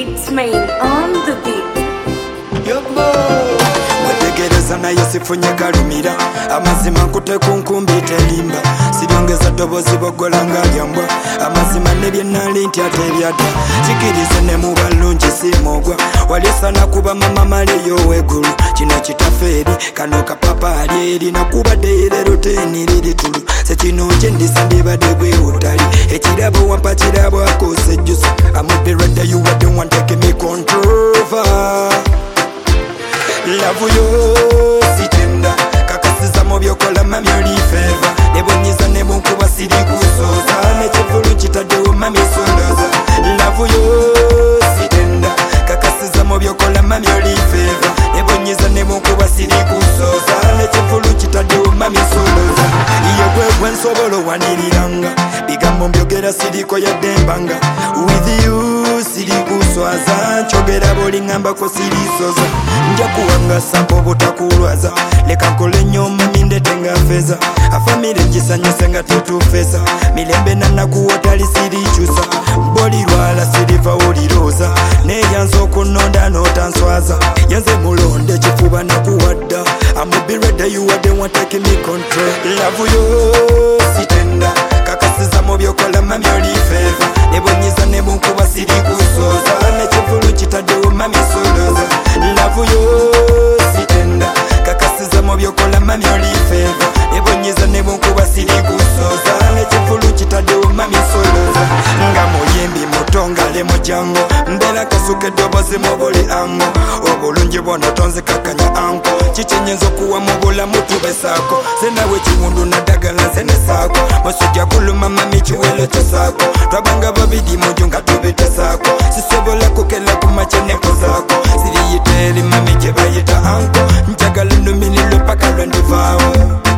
X-Main on the beat. Wetegereza naye sifunye kalumira amazima nkute kunkumbi telimba siryongeza dobozi bogola nga lyambwa amazima nebyenali nti ate ebyadda kikirize ne mu balungi simogwa walisana kuba mama maleyo wegulu kino kitafeeri kano kapapaali eri nakubadde erero teni liri tulu sekino nje ndisandibadde gwewutali ekirabo wampa kirabo akose ejjusa amubirada you are the one taking me control over. Love yo sitenda kakasiza mu byokola mami oli feva nebonyiza ne bunkuba siri kusoza nekivulu kitaddewo mami sondoza. Love yo sitenda kakasiza mu byokola mami oli feva nebonyiza ne bunkuba siri kusoza nekivulu kitaddewo mami sondoza. Iyo gwe nsobola waniriranga bigambo mbyogera siriko yaddembanga with you siri kuswaza nkyogera bolingambako sirisoza nja kuwanga sampo butakulwaza leka nkole nnyo mami ndetenga feza afamire gisanyuse nga tetufeza milembe nanakuwotali sirikyusa bolirwala siriva oliroza neyanza okunonda notanswaza yanze mulonde kifuba nakuwadda amubirede yuwadde wantaking me control. Love yo sitenda kakasiza mu byokola mami oli feva nebonyiza ne bunkuba siri kusoza nekivulu kitaddewo mami soloza. Love yo sitenda kakasiza mu byokola mami oli feva nebonyiza ne bunkuba siri kusoza nekivulu kitaddewo mami soloza. Nga muyimbi mutongale mujango mbera kasuka eddobozi mu buli ango obulungi bwono tonzikakanya anko kikinyinza okuwa mu bulamu tubesaako zenawe kiwundu naddagala zenesaako musujja kuluma mami kiwelo kyosaako twabanga babiri muju nga tubitesaako sisobola kukela ku maceneko zaako siriyita eri mami gye bayita anko njagala numinirwe paka lwendivaawo.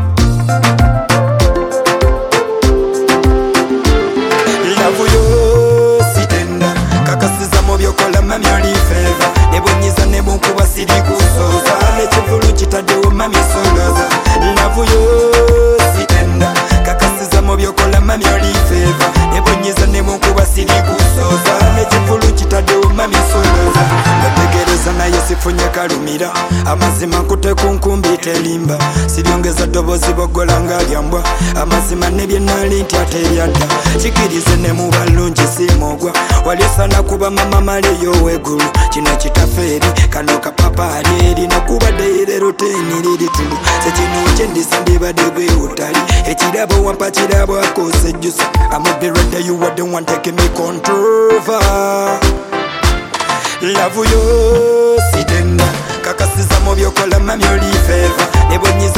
Love yo sitenda kakasiza mu byokola mami oli feva nebonyiza ne bunkuba siri kusoza nekivulu kitaddewo mami sondoza. Love yo sitenda kakasiza mu byokola mami oli feva nebonyiza ne bunkuba siri kusoza nekivulu kitaddewo mami sondoza. Wetegereza naye sifunye kalumira amazima nkute kunkumbi telimba siryongeza dobozi bogola nga lyambwa amazima nebyenali nti ate ebyadda kikirize ne mu balungi simogwa walisana kuba mama maleyo wegulu kino kitafeeri kano kapapaali eri nakubadde erero teni liri tulu sekino kye ndisandibadde gwewutali ekirabo wampa kirabo akose ejjusa amubirada you are the one taking me control over. Love yo sitenda kakasiza mu byokola mami oli feva nebonyiza